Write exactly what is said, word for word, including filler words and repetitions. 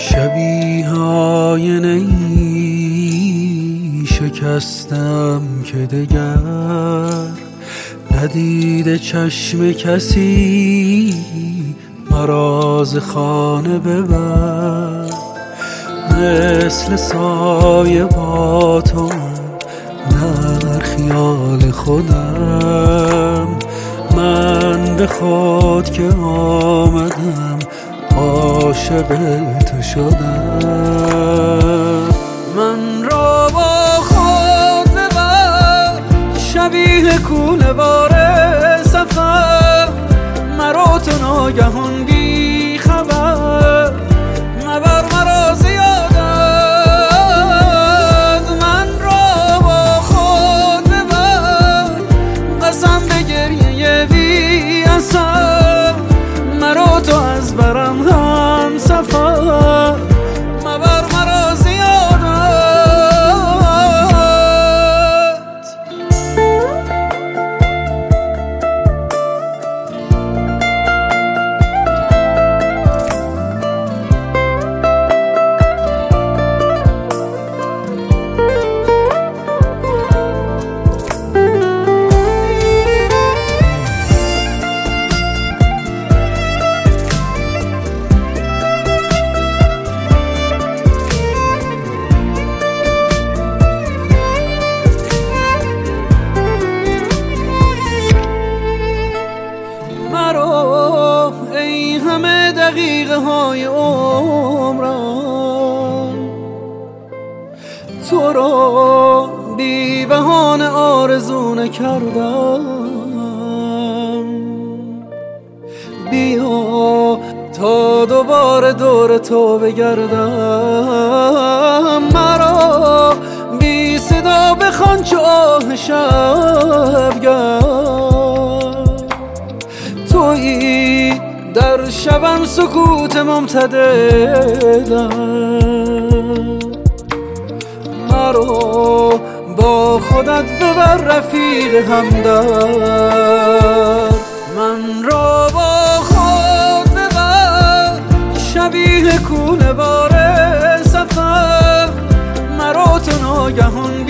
شبیه آینه ای شکستم که دگر ندیده چشم کسی مراز خانه ببر. مثل سایه با تو در خیال خودم، من به خود که آمدم عاشق تو شدم. من را با خود ببر شبیه کوله بار سفر، مرا تو ناگهان بی خبر مبر مرا زیاد از. من را با خود ببر قسم به گریه بی اثر، مرا تو از برم هم سفر مبر مرا زیادت. ای همه دقیقه های عمرم تو را بی بهانه آرزو نکردم. بیا تا دوباره دور تو بگردم، مرا بی صدا بخوان چو آه شبگرد. تویی در شبم سکوت ممتددم، مرا با خودت ببر رفیق همدرد. من را با خود ببر شبیه کوله بار سفر، مرا تو ناگهان